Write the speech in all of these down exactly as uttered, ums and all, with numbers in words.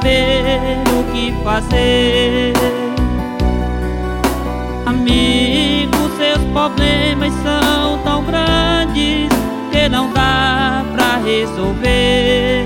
saber o que fazer. Amigo, seus problemas são tão grandes que não dá pra resolver.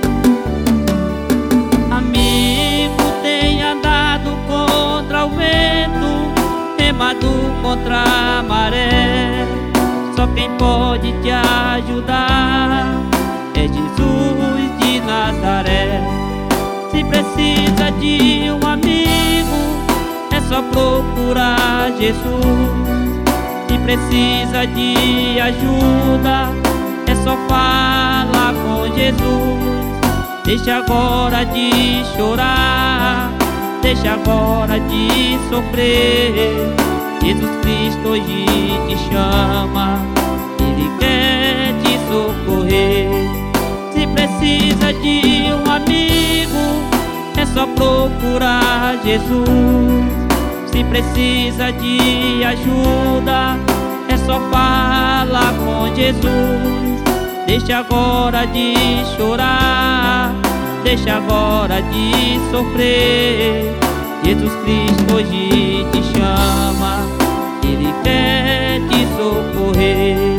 Amigo, tem andado contra o vento, remado contra a maré. Só quem pode te ajudar é Jesus de Nazaré. Se precisa de um amigo, é só procurar Jesus. Se precisa de ajuda, é só falar com Jesus. Deixa agora de chorar, deixa agora de sofrer. Jesus Cristo hoje te chama, Ele quer te socorrer. Se precisa de um amigo, é só procurar Jesus. Se precisa de ajuda, é só falar com Jesus. Deixa agora de chorar, deixa agora de sofrer. Jesus Cristo hoje te chama, Ele quer te socorrer.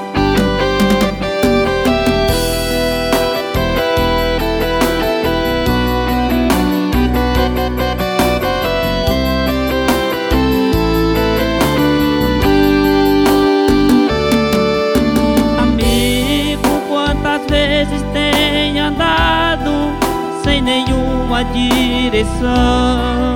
Vezes tem andado sem nenhuma direção.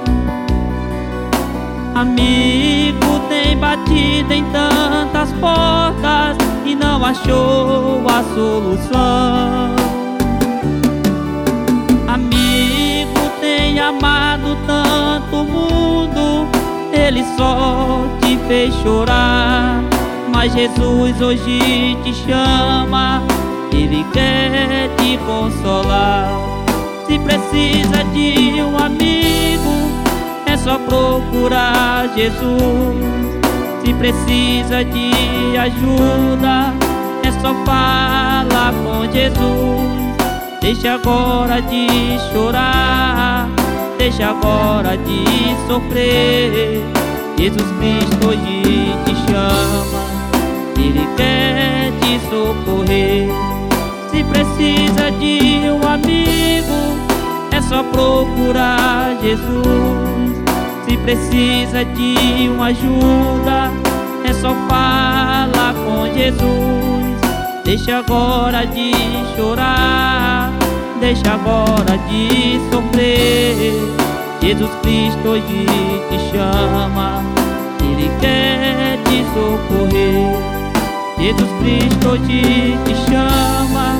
Amigo, tem batido em tantas portas e não achou a solução. Amigo, tem amado tanto o mundo, ele só te fez chorar. Mas Jesus hoje te chama, Ele quer te consolar. Se precisa de um amigo, é só procurar Jesus. Se precisa de ajuda, é só falar com Jesus. Deixa agora de chorar, deixa agora de sofrer. Jesus Cristo hoje te chama, Ele quer te socorrer. Se precisa de um amigo, é só procurar Jesus. Se precisa de uma ajuda, é só falar com Jesus. Deixa agora de chorar, deixa agora de sofrer. Jesus Cristo hoje te chama, Ele quer te socorrer. Jesus Cristo hoje te chama,